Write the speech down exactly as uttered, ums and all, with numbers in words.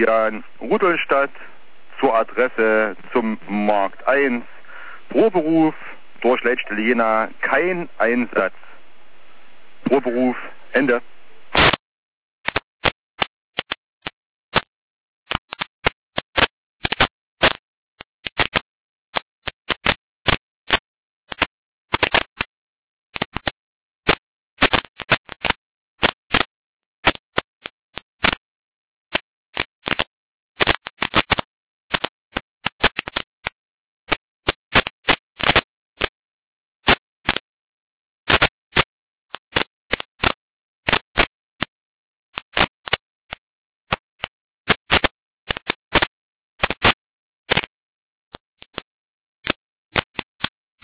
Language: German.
Kilian, Rudolstadt, zur Adresse zum Markt eins, Proberuf, durch Leitstelle Jena, kein Einsatz. Proberuf, Ende.